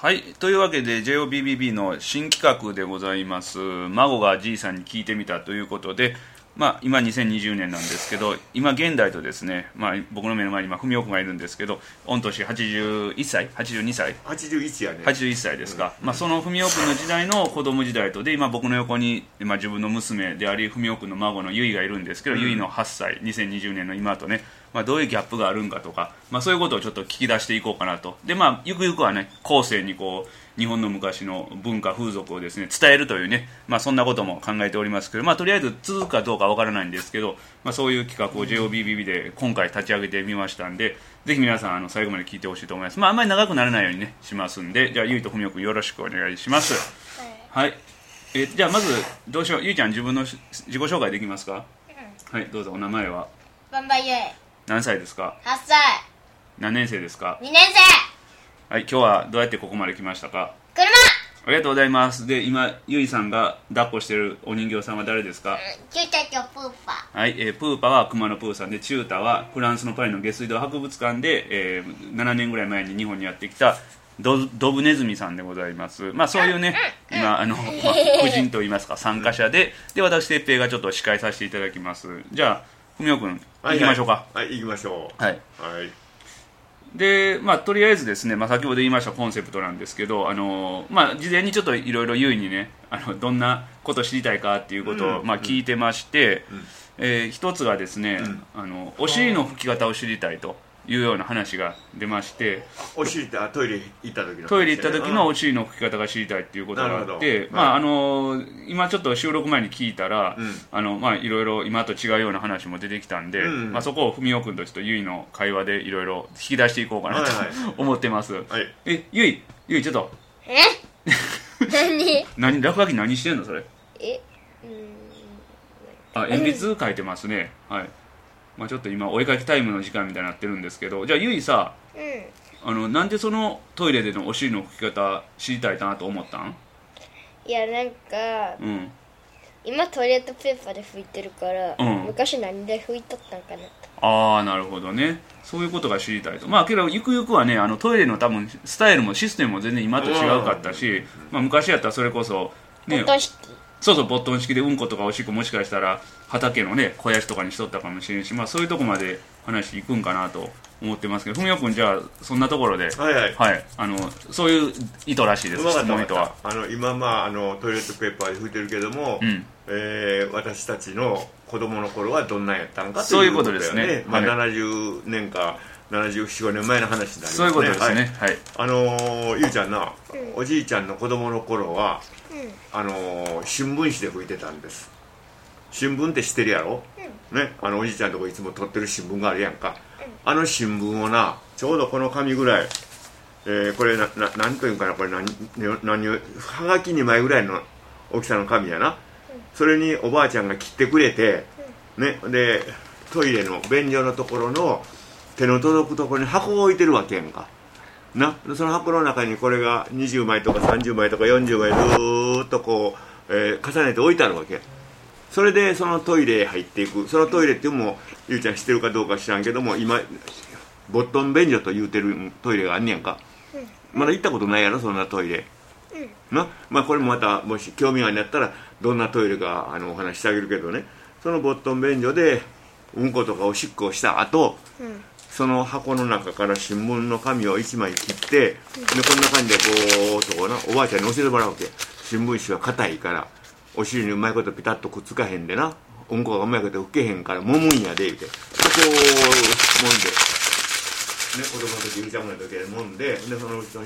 はい、というわけで JOBBB の新企画でございます。孫がじいさんに聞いてみたということで、今2020年なんですけど、今現代とですね、僕の目の前に今文雄君がいるんですけど、御年81歳82歳 81やね。 81歳ですか、その文雄君の時代の子供時代とで、今僕の横に自分の娘であり文雄君の孫のゆいがいるんですけど、ゆいの8歳2020年の今とね、どういうギャップがあるんかとか、そういうことをちょっと聞き出していこうかなと。でゆくゆくはね、後世にこう日本の昔の文化風俗をですね伝えるというね、そんなことも考えておりますけど、とりあえず続くかどうかわからないんですけど、そういう企画を JOBBB で今回立ち上げてみましたんで、ぜひ皆さん最後まで聞いてほしいと思います。あんまり長くならないようにねしますんで、じゃあゆいと文雄君よろしくお願いします。はい、じゃあまずどうしよう、ゆいちゃん自分の自己紹介できますか？はい、どうぞ。お名前は？ バンバイユイ。 何歳ですか？ 8歳。 何年生ですか？ 2年生。 はい、今日はどうやってここまで来ましたか？ 車。 ありがとうございます。で、今ゆいさんが抱っこしているお人形さんは誰ですか？ チュータとプーパ。 はい、プーパは熊野プーさんで、チュータはフランスのパリの下水道博物館で、7年ぐらい前に日本にやってきたドブネズミさんでございます。そういうね、今夫人といいますか参加者で、私哲平がちょっと司会させていただきます。じゃあ文雄君行きましょうか。 はい、行きましょう。 はい、でとりあえずですね、先ほど言いましたコンセプトなんですけど、事前にちょっといろいろゆいにね、どんなこと知りたいかっていうことを、聞いてまして、一つがですね、お尻の拭き方を知りたいというような話が出まして、 お尻ってトイレ行った時の、 トイレ行った時のお尻の拭き方が知りたいっていうことがあって、今ちょっと収録前に聞いたら、いろいろ今と違うような話も出てきたんで、そこを文雄君とちょっとゆいの会話でいろいろ引き出していこうかなと、思ってます。ゆいちょっと何落書き何してんのそれ？鉛筆書いてますね。はい。ちょっと今お絵描きタイムの時間みたいになってるんですけど、じゃあゆいさ、なんでそのトイレでのお尻の拭き方知りたいなと思ったん？ いやなんか、今トイレットペーパーで拭いてるから、昔何で拭いとったんかなと。 ああ、なるほどね。そういうことが知りたいと。けどゆくゆくはね、トイレの多分スタイルもシステムも全然今と違うかったし、昔やったらそれこそね、ボットン式。 そうボットン式でうんことかおしっこもしかしたら畑のね肥やしとかにしとったかもしれんし、そういうとこまで話いくんかなと思ってますけど、文雄君じゃあそんなところで、そういう意図らしいです。質問意図は今トイレットペーパーで拭いてるけども、私たちの子供の頃はどんなんやったのかということですね。70年か74、5年前の話になりますね。 そういうことですね。 ゆうちゃんな、おじいちゃんの子供の頃は、新聞紙で拭いてたんです。新聞って知ってるやろ、ね、おじいちゃんのとこいつも撮ってる新聞があるやんか、新聞をな、ちょうどこの紙ぐらい、これ何というんかな、これ何はがき2枚ぐらいの大きさの紙やな、それにおばあちゃんが切ってくれて、ね、でトイレの便所のところの手の届くところに箱を置いてるわけやんかな。その箱の中にこれが20枚とか30枚とか40枚ずーっとこう、重ねて置いてあるわけ。それでそのトイレへ入っていく。そのトイレっていうのもゆうちゃん知ってるかどうか知らんけども、今ボットン便所と言うてるトイレがあんねやんか、まだ行ったことないやろそんなトイレ、な。これもまたもし興味があるんやったらどんなトイレかお話してあげるけどね、そのボットン便所でうんことかおしっこをした後、その箱の中から新聞の紙を1枚切って、でこんな感じでこうとこうな、おばあちゃんに教えてもらうわけ。新聞紙は硬いからお尻にうまいことピタッとくっつかへんでな、うんこがうまいこと拭けへんから揉むんやで言うて、こう揉んで、ね、子供の時ゆうちゃんの時で揉んで、そのうちの1枚を取って、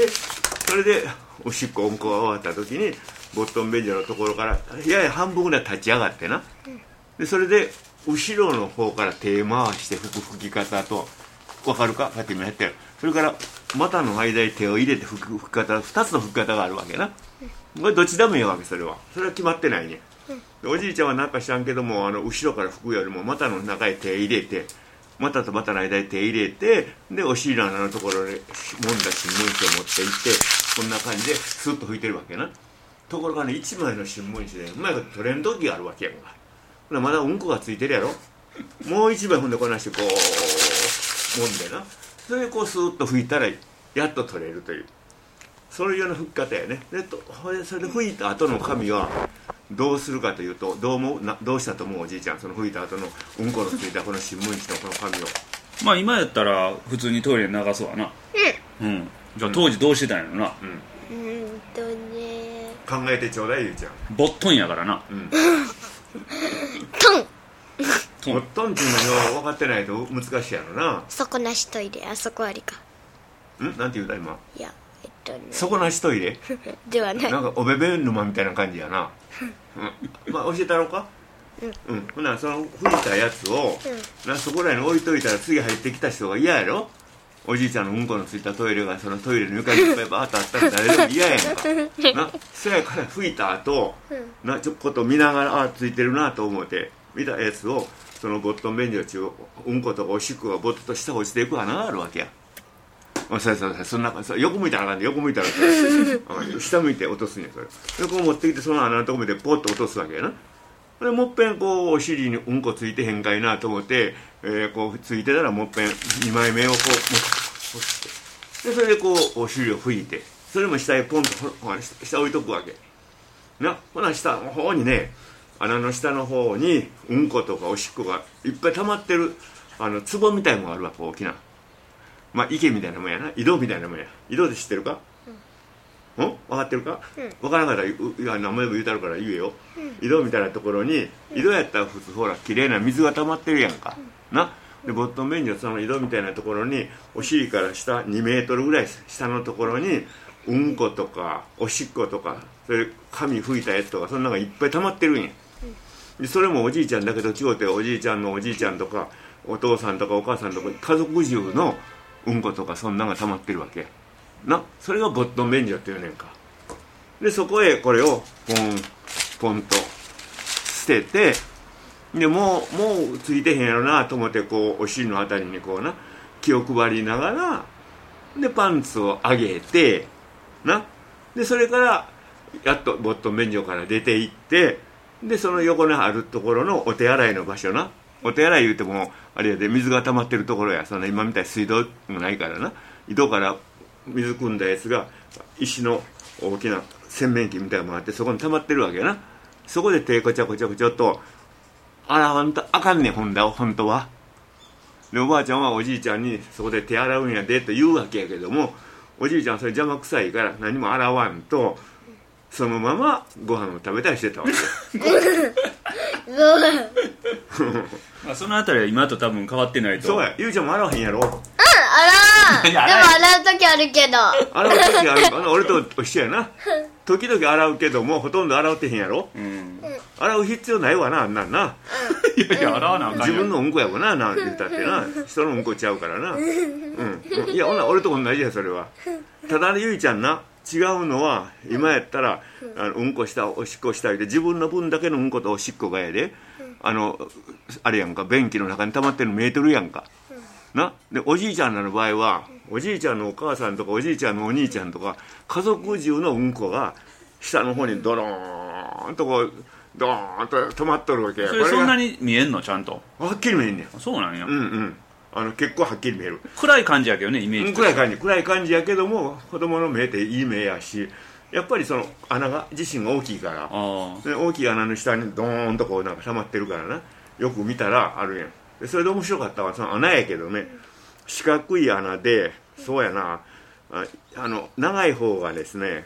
それでおしっこうんこが終わった時にボットン便所のところからやや半分ぐらい立ち上がってな、でそれで後ろの方から手回して拭き方と、分かるか、さっきもやったよ。それから股の間に手を入れて拭き方、2つの拭き方があるわけな。これどっちでもいいわけ。それは決まってないね。おじいちゃんはなんか知らんけども、後ろから拭くよりも股の中へ手入れて、股と股の間に手入れて、でお尻の穴のところで揉んだ新聞紙を持っていって、こんな感じでスッと拭いてるわけな。ところがね、1枚の新聞紙でうまいこと取れん時があるわけやんか。まだうんこがついてるやろ、もう1枚踏んでこなしてこう揉んでな、それでこうスーッと拭いたらやっと取れるという。 そういうような拭き方やね。でそれで拭いた後の髪はどうするかというと、どうしたと思うおじいちゃん、その拭いた後のうんこのついたこの新聞紙のこの紙を。 まあ今やったら普通にトイレに流すわな。じゃあ当時どうしてたんやろな。 考えてちょうだい、ゆうちゃん。 ボットンやからな。 ボットンっていうのよ分かってないと難しいやろな。 底なしトイレ、あそこありか。 なんて言うた今。 いや、 底なしトイレではない。 なんかおべべ沼みたいな感じやな。まあ教えたろうか。ほなその拭いたやつをそこらに置いといたら次入ってきた人が嫌やろ。おじいちゃんのうんこのついたトイレがそのトイレの床にいっぱいバーッとあったら誰でも嫌やんかな。そやから拭いた後ちょっと見ながらついてるなと思って見たやつをそのボットン便所中うんことかおしっこがボッと下落ちていく穴があるわけや。そんな横向いたらあかんで、横向いたら下向いて落とすんや。それでこう持ってきてその穴のとこまでポッと落とすわけやな。でもっぺんこうお尻にうんこついてへんかいなと思って、こうついてたらもっぺん2枚目をこう干して、でそれでこうお尻を拭いて、それも下へポンと下置いとくわけな。ほな下の方にね、穴の下の方にうんことかおしっこがいっぱい溜まってる壺みたいなのがあるわけ、大きな。まあ池みたいなもんやな、井戸みたいなもんや。井戸で知ってるか？分かってるか？分からなかったら名前も言うたるから言えよ。井戸みたいなところに、井戸やったら普通ほらきれいな水が溜まってるやんかな。でボットン便所その井戸みたいなところにお尻から下2メートルぐらい下のところにうんことかおしっことかそれ髪拭いたやつとかそんなのがいっぱい溜まってるんや。でそれもおじいちゃんだけど違うて、おじいちゃんのおじいちゃんとかお父さんとかお母さんとか家族中のうんことかそんなのが溜まってるわけな。それがボットン便所っていうねんか。でそこへこれをポンと捨てて、でもうついてへんやろなと思ってこうお尻のあたりにこうな気を配りながら、でパンツを上げてな、でそれからやっとボットン便所から出て行って、でその横にあるところのお手洗いの場所な、お手洗い言うてもあれやで水が溜まってるところや。そんな今みたいに水道がないからな、井戸から水汲んだやつが石の大きな洗面器みたいなのがあって、そこに溜まってるわけやな。そこで手こちゃこちゃこちゃっと洗わんとあかんねん、本当は。でおばあちゃんはおじいちゃんにそこで手洗うんやでと言うわけやけども、おじいちゃんはそれ邪魔くさいから何も洗わんとそのままご飯を食べたりしてたわけまあそのあたりは今と多分変わってないと。 そうや、ゆうちゃんも洗わへんやろ。 洗うでも洗う時あるけど。 洗う時ある俺と一緒やな。時々洗うけどもほとんど洗うてへんやろ。洗う必要ないわな、あんなんな。 いや洗わなあかんよ。 自分のうんこやわな、なんて言ったってな。人のうんこちゃうからな。いや俺と同じや、それは。ただゆいちゃんな、違うのは今やったらうんこしたおしっこしたりで自分の分だけのうんことおしっこがやで、あれやんか、便器の中に溜まってるの見えてるやんかな。でおじいちゃんらの場合はおじいちゃんのお母さんとかおじいちゃんのお兄ちゃんとか家族中のうんこが下の方にドローンとこうドーンと溜まっとるわけや。 それそんなに見えんの？ちゃんとはっきり見えんねん。 そうなんや。 結構はっきり見える。 暗い感じやけどね、イメージ。 暗い感じやけども子供の目っていい目やし、やっぱりその穴が自身が大きいから、で大きい穴の下にドーンとこうなんか溜まってるからな、よく見たらあるやん。でそれで面白かったのはその穴やけどね、四角い穴で、そうやな、長い方がですね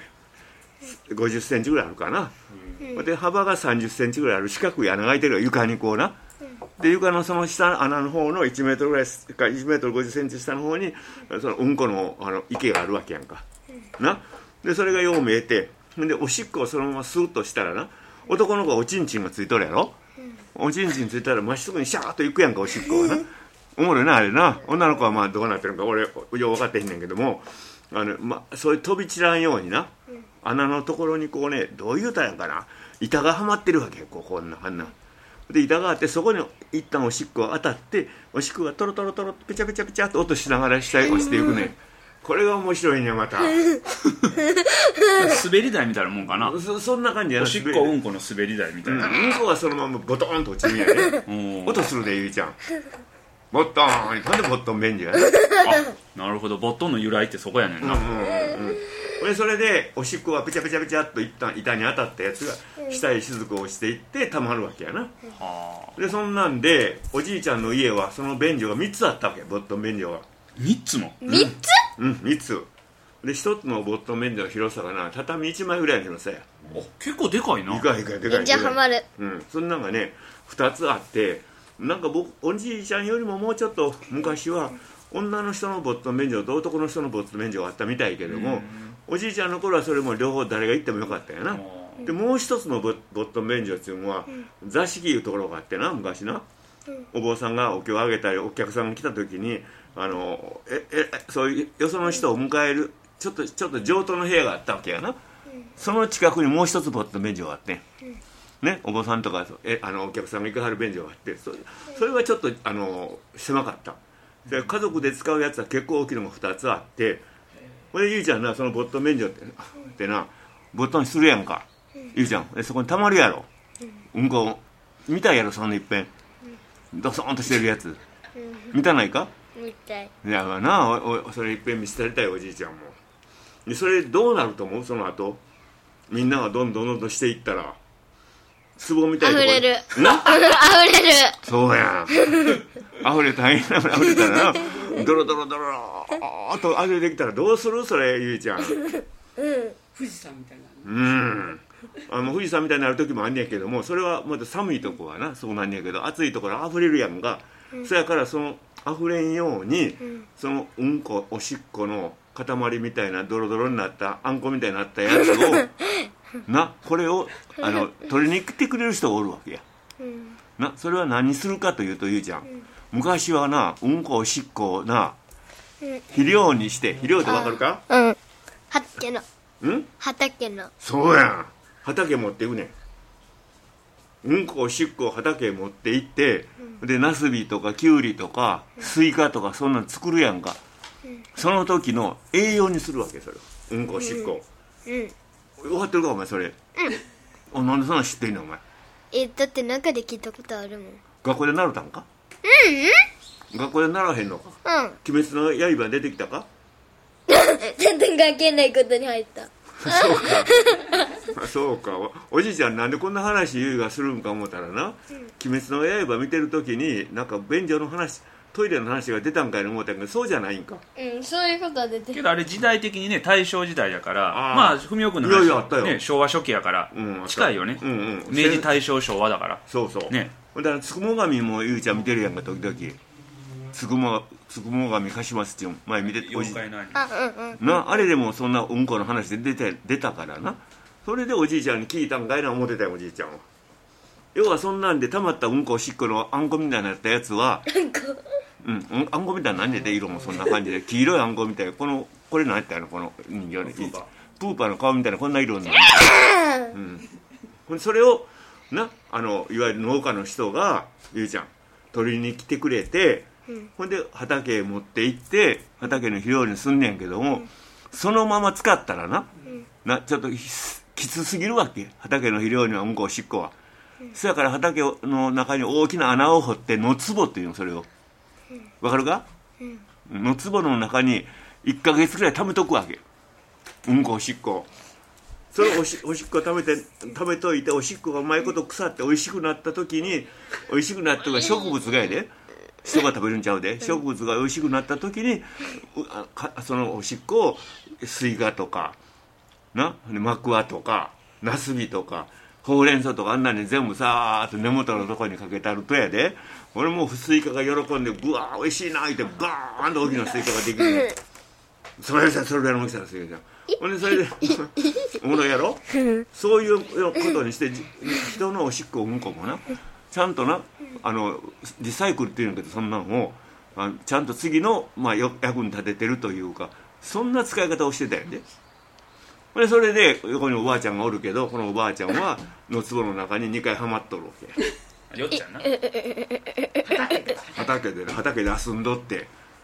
50センチぐらいあるかな、で幅が30センチぐらいある四角い穴が開いてるよ、床にこうな。で床のその下穴の方の1メートルぐらいか1メートル50センチ下の方にそのうんこの池があるわけやんかな。でそれがよう見えて、でおしっこをそのままスーッとしたらな、男の子はおちんちんがついとるやろ。おちんちんついたら真っすぐにシャーッといくやんか、おしっこはな。おもろいなあれな。女の子はまあどうなってるのか俺よう分かってへんねんけども、そういう飛び散らんようにな、穴のところにこうね、どういうたらんかな、板がはまってるわけよ、こんなあんなで板があって、そこに一旦おしっこが当たっておしっこがトロトロトロペチャペチャペチャっと音しながら下へ落ちていくね。これが面白いね、また滑り台みたいなもんかな。 そんな感じやな。 おしっこうんこの滑り台みたいな。 うんこはそのままボトーンと落ちるんやね音するで、ゆいちゃん。ボットーン、なんでボットン便利やね。 なるほど、ボットンの由来ってそこやねんな。 でそれでおしっこがペチャペチャペチャっと一旦板に当たったやつが下へ雫落ちていってたまるわけやな。でそんなんでおじいちゃんの家はその便所が3つあったわけ、ボットン便所が。 3つも 3つ？ うん、3つで1つのボットン便所の広さがな畳1枚ぐらいの広さや。 結構でかいな。 でかいでかい。 じゃあハマる。 そんなんがね2つあって、なんか僕おじいちゃんよりももうちょっと昔は女の人のボットン便所と男の人のボットン便所があったみたいけども、おじいちゃんの頃はそれも両方誰が行ってもよかったよな。でもう一つのボットン便所っていうのは、座敷いうところがあってな、昔な、お坊さんがお経をあげたりお客さんが来た時にそういうよその人を迎えるちょっと上等の部屋があったわけやな。その近くにもう一つボットン便所があって、ね、お坊さんとかお客さんが行かはる便所があって、それはちょっと狭かった。で家族で使うやつは結構大きいのが2つあって、これゆいちゃんな、そのボットン便所ってなボットンするやんか、ゆいちゃんそこにたまるやろ、うんこ見たやろ、そんないっぺんドソンとしてるやつ、見たないか。 見たい。 いやな、それいっぺん見せてやりたい、おじいちゃんも。でそれどうなると思う、その後みんながどんどんしていったら壺みたいなとこ溢れるな溢れる。 そうやん溢れたらなドロドローっと溢れてきたらどうする、それゆいちゃん。 富士山みたいな。 富士山みたいになる時もあんねやけども、それはまた寒いとこはなそうなんねやけど、暑いところ溢れるやんが、そやからその溢れんように、そのうんこおしっこの塊みたいなドロドロになったあんこみたいになったやつをな、これを取りに来てくれる人がおるわけや、な。それは何するかというと、ゆうちゃん、昔はな、うんこおしっこをな、肥料にして、肥料ってわかるか。 畑のそうやん、畑持っていくねん。うんこおしっこを畑へ持って行って、でナスビとかキュウリとかスイカとかそんなの作るやんか、その時の栄養にするわけ、それうんこおしっこ、分かってるかお前それ。なんでそんなん知ってんのお前。 だって中で聞いたことあるもん。 学校で習ったんか。学校で習わへんのか。鬼滅の刃出てきたか。 全然関係ないことに入った。 そうかおじいちゃんなんでこんな話ゆいがするんか思ったらな、鬼滅の刃見てる時になんか便所の話、トイレの話が出たんかいと思ったけど、そうじゃないんか。 そういうことは出てるけど、あれ時代的にね、大正時代だから、まあ文雄君の話いやいやあったよ、 ね、昭和初期やから、近いよね、明治大正昭和だから。 そうね。 だからつくも神もゆいちゃん見てるやんか、時々つくも神貸しますっていう前見てて、 妖怪のな、あれでもそんなうんこの話で出たからな。それでおじいちゃんに聞いたんかいな思ってたよ、おじいちゃんは。要はそんなんでたまったうんこおしっこのあんこみたいになったやつはあんこみたいになんねで、色もそんな感じで黄色いあんこみたいな、これ何やったの、この人形のプーパーの顔みたいなこんな色になる、それをないわゆる農家の人がゆいちゃん取りに来てくれて、ほんで畑へ持って行って畑の肥料にすんねんけども、そのまま使ったらなちょっときつすぎるわけ、畑の肥料にはうんこおしっこは。そやから畑の中に大きな穴を掘って野壺っていうの、それをわかるか。野壺の中に1ヶ月くらい溜めとくわけ、うんこおしっこ。それをおしっこ溜めといて、おしっこがうまいこと腐っておいしくなった時に、おいしくなったのが植物がやで、人が食べるんちゃうで、植物がおいしくなった時にそのおしっこをスイカとかな、マクワとかナスビとかほうれん草とかあんなに全部さーっと根元のとこにかけてあるとやで、俺もうスイカが喜んでぐわーおいしいなーってバーンと大きなスイカができるそれぐらいの大きさのスイカじゃん。ほんでそれでおもろいやろそういうことにして人のおしっこうんこもなちゃんとなリサイクルっていうんだけど、そんなのをちゃんと次の、役に立ててるというか、そんな使い方をしてたよね。でそれで横におばあちゃんがおるけど、このおばあちゃんはの壺の中に2回はまっとるわけ。 よっちゃんな畑で遊んどって、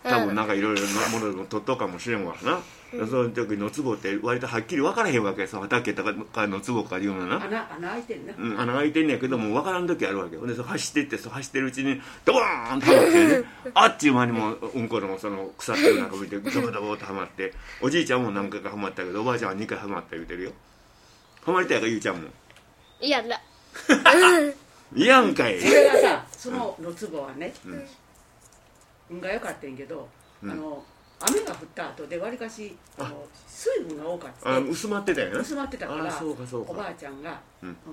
多分なんかいろいろなものでも取っとうかもしれんわな、その時のつぼって割とはっきり分からへんわけさ、畑とかのつぼかいうのな、 穴開いてんな、 穴開いてんねやけども分からん時あるわけよ。で走っていって走ってるうちにドボーンとはまってねあっちゅう間にもうんこのその腐ってる中見てドボドボとはまって、おじいちゃんも何回かはまったけどおばあちゃんは2回はまった言うてるよ。はまりたいかゆうちゃんも。 いやだいやんかい。 それがさ、そのつぼはね、運が良かったんやけど、雨が降った後でわりかし水分が多かった、 薄まってたよね。 薄まってたから、 そうかそうか、 おばあちゃんが、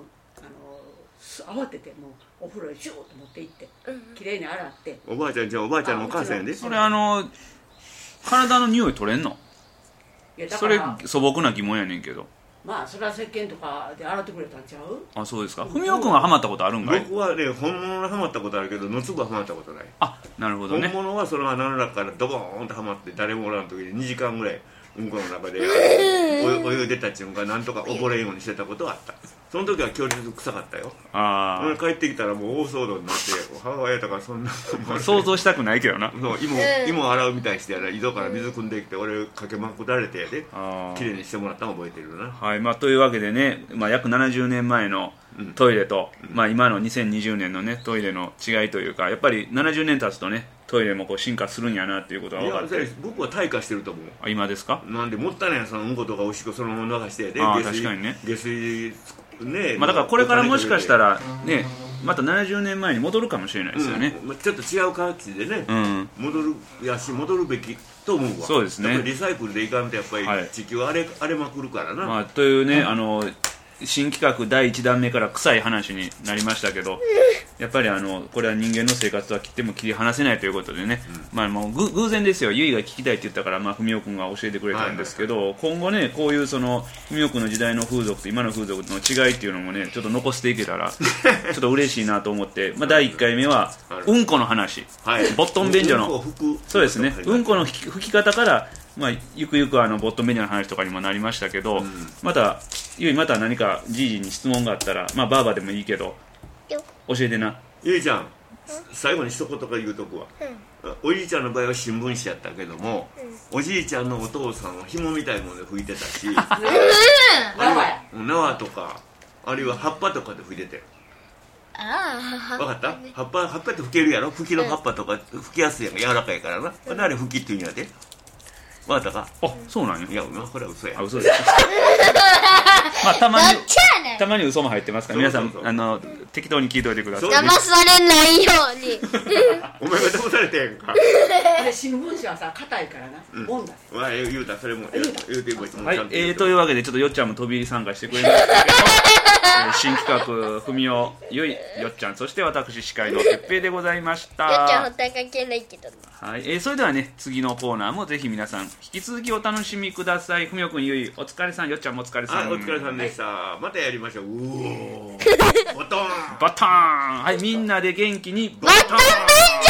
慌ててもうお風呂へシューッと持って行ってきれいに洗って、 おばあちゃんじゃおばあちゃんのお母さんやで。 それ体の匂い取れんの？それ素朴な疑問やねんけど。 まあそれは石鹸とかで洗ってくれたんちゃう？ あ、そうですか。文雄君はハマったことあるんかい？ 僕はね本物にはまったことあるけど野粒ははまったことない。 あ、なるほどね。 本物はその穴の中からドボーンとはまって誰もおらん時に2時間ぐらいうんこの中でお湯出たっちゅうんかなんとか溺れんようにしてたことはあった。その時は強烈臭かったよ。帰ってきたらもう大騒動になって母親とかそんな想像したくないけどな。 そう芋洗うみたいにしてやら井戸から水汲んできて俺かけまくられてやできれいにしてもらったの覚えてるな。 はい、というわけでね、約70年前のトイレと、今の2020年のねトイレの違いというか、やっぱり70年経つとねトイレもこう進化するんやなっていうことが分かって。 僕は退化してると思う。 今ですか？ なんでもったいないやそのうんことかおしっこそのまま流してやで。 確かにね。 下水ね、 だからこれからもしかしたらねまた70年前に戻るかもしれないですよね、 ちょっと違う形でね、戻るべきと思うわ。 そうですね。 やっぱりリサイクルでいかんとやっぱり地球荒れまくるからな、 というね、新企画第1弾目から臭い話になりましたけど、やっぱりこれは人間の生活は切っても切り離せないということでね、もう偶然ですよ。ゆいが聞きたいって言ったから文雄君が教えてくれたんですけど、今後ねこういう文雄君の時代の風俗と今の風俗の違いっていうのもねちょっと残していけたらちょっと嬉しいなと思って、第1回目はうんこの話、ボットン便所のそうですね、うんこの拭き方からゆくゆくボットン便所の話とかにもなりましたけど、また何かじいじに質問があったらばあばでもいいけど教えてな。 ゆいちゃん最後に一言か言うとくわ、おじいちゃんの場合は新聞紙やったけども、おじいちゃんのお父さんは紐みたいもので拭いてたし縄とかあるいは葉っぱとかで拭いてて、分かった？葉っぱって拭けるやろ。吹きの葉っぱとか拭きやすいやんか、柔らかいからな。あれ拭きって言うんやで。分かったか？ あ、そうなんや。 いや、これは嘘や。 嘘ですたまに嘘も入ってますから皆さん適当に聞いておいてください。 騙されないようにお前が騙されてんか。 あれ新聞紙はさ硬いからな、温だ言うた、それも言うてもはい、というわけでちょっとよっちゃんも飛び入り参加してくれましたけど新企画文雄ゆいよっちゃん、そして私司会のてっぺいでございました。 よっちゃん本当は関係ないけどね。 はい、それではね次のコーナーもぜひ皆さん引き続きお楽しみください。文雄くんゆいお疲れさん、よっちゃんもお疲れさん。 お疲れさんでした、またやりましょう。ボトンバターン。はい、みんなで元気にボトン便所